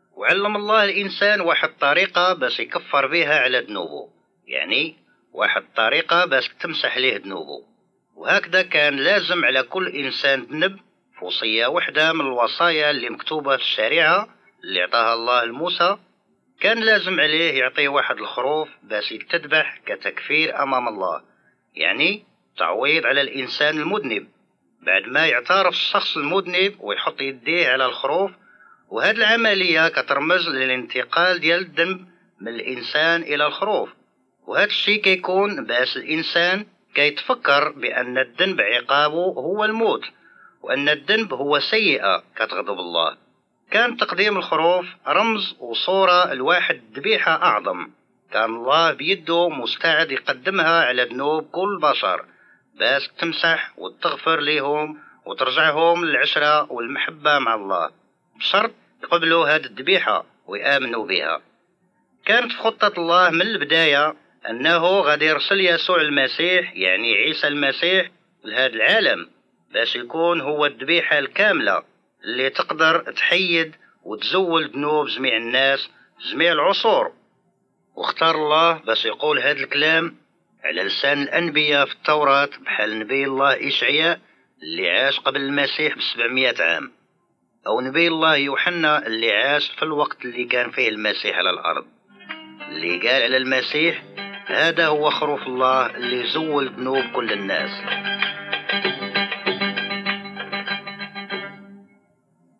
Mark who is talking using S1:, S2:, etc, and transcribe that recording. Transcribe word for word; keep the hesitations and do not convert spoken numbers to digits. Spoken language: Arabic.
S1: وعلم الله الإنسان واحد طريقة باش يكفر بها على ذنوبه، يعني واحد طريقة باش تمسح ليه ذنوبه. وهكذا كان لازم على كل إنسان ذنب في وصية وحدة من الوصايا اللي مكتوبة في الشريعة اللي اعطاها الله لموسى، كان لازم عليه يعطي واحد الخروف باش يتذبح كتكفير أمام الله، يعني تعويض على الإنسان المذنب بعد ما يعترف الشخص المذنب ويحط يديه على الخروف. وهذه العملية كترمز للانتقال ديال الذنب من الإنسان إلى الخروف، وهذا الشيء كيكون باش الإنسان كيتفكر بأن الذنب عقابه هو الموت، وأن الذنب هو سيئة كتغضب الله. كان تقديم الخروف رمز وصورة لواحد ذبيحة أعظم، كان الله بيده مستعد يقدمها على ذنوب كل بشر باش تمسح وتغفر لهم وترجعهم للعشرة والمحبة مع الله، بشرط يقبلوا هذه الذبيحة ويآمنوا بها. كانت في خطة الله من البداية أنه غادي يرسل يسوع المسيح، يعني عيسى المسيح، لهذا العالم باش يكون هو الذبيحة الكاملة اللي تقدر تحيد وتزول ذنوب جميع الناس في جميع العصور. واختار الله باش يقول هذا الكلام على لسان الأنبياء في التوراة، بحال نبي الله إشعياء اللي عاش قبل المسيح بسبعمائة عام، أو نبي الله يوحنا اللي عاش في الوقت اللي كان فيه المسيح على الأرض، اللي قال على المسيح هذا هو خروف الله اللي زول ذنوب كل الناس.